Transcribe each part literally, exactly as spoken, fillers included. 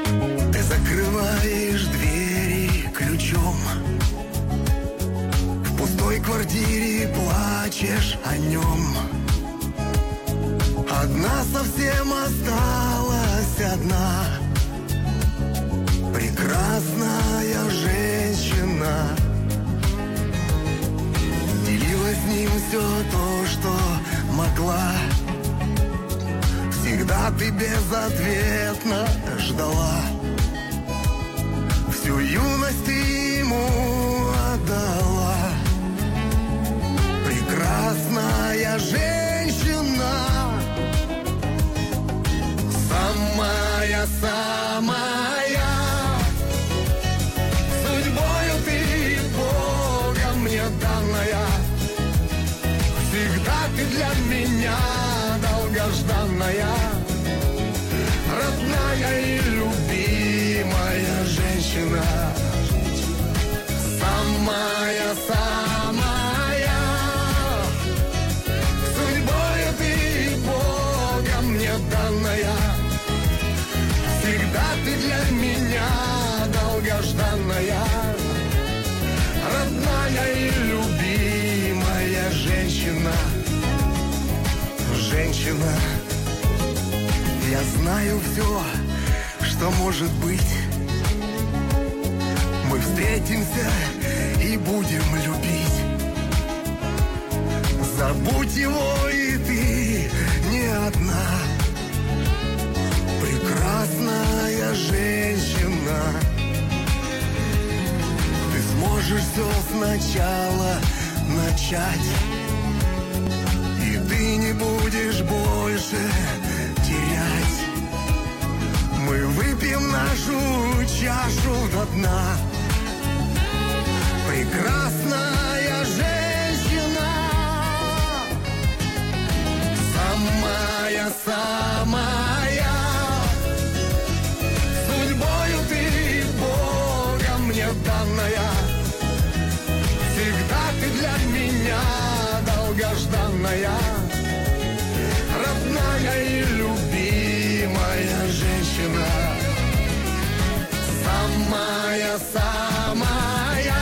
Ты закрываешь двери ключом, в пустой квартире плачешь о нем. Одна совсем осталась одна, прекрасная женщина. Делила с ним все то, что могла. Всегда ты безответно ждала. Всю юность ты ему отдала. Прекрасная женщина, самая-самая. Судьбою ты Богом мне данная. Всегда ты для меня долгожданная, родная и любимая женщина. Самая-самая. Судьбою ты Богом мне данная. Всегда ты для меня долгожданная, родная и любимая женщина. Женщина, я знаю все, что может быть. Мы встретимся и будем любить. Забудь его, и ты не одна. Прекрасная женщина, ты сможешь все сначала начать, и ты не будешь больше терять. Мы выпьем нашу чашу до дна. Прекрасная женщина, самая-самая. Судьбою ты Богом мне данная. Всегда ты для меня долгожданная, родная и любимая женщина. Самая-самая.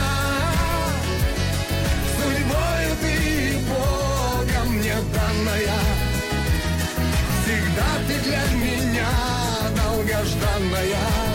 Судьбою ты Богом мне данная. Всегда ты для меня долгожданная,